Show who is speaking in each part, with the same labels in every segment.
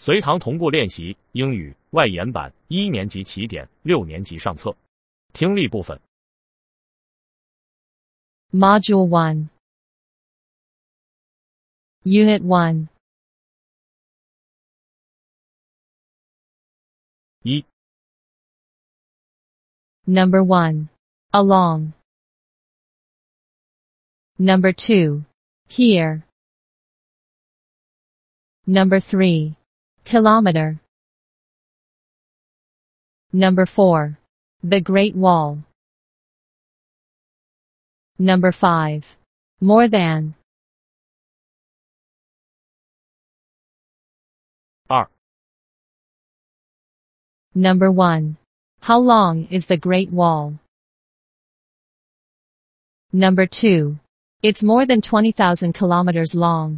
Speaker 1: 随堂同步练习英语外延版1年级起点6年级上册。听力部分。
Speaker 2: Module 1 Unit 1
Speaker 1: 1.
Speaker 2: Number 1. Along. Number 2. Here. Number 3. Kilometer. Number 4. The Great Wall. Number 5. More than.
Speaker 1: 2.
Speaker 2: Number 1. How long is the Great Wall? Number 2. It's more than 20,000 kilometers long.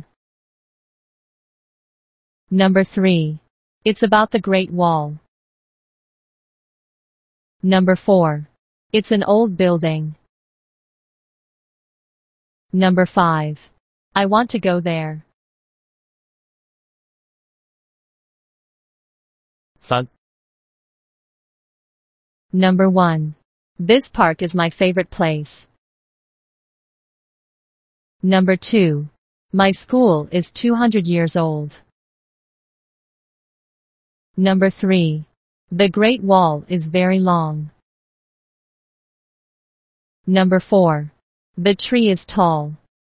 Speaker 2: Number 3. It's about the Great Wall. Number 4. It's an old building. Number 5. I want to go there.
Speaker 1: 3.
Speaker 2: Number 1. This park is my favorite place. Number 2. My school is 200 years old. Number 3. The Great Wall is very long. Number 4. The tree is tall.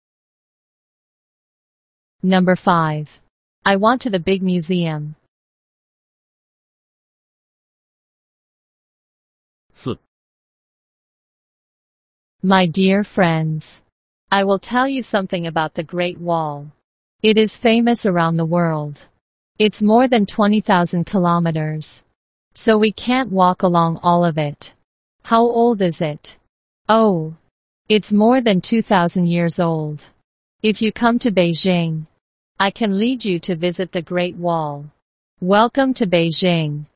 Speaker 2: Number 5. I want to the big museum.
Speaker 1: 4.
Speaker 2: My dear friends, I will tell you something about the Great Wall. It is famous around the world. It's more than 20,000 kilometers. So we can't walk along all of it. How old is it? Oh, it's more than 2,000 years old. If you come to Beijing, I can lead you to visit the Great Wall. Welcome to Beijing.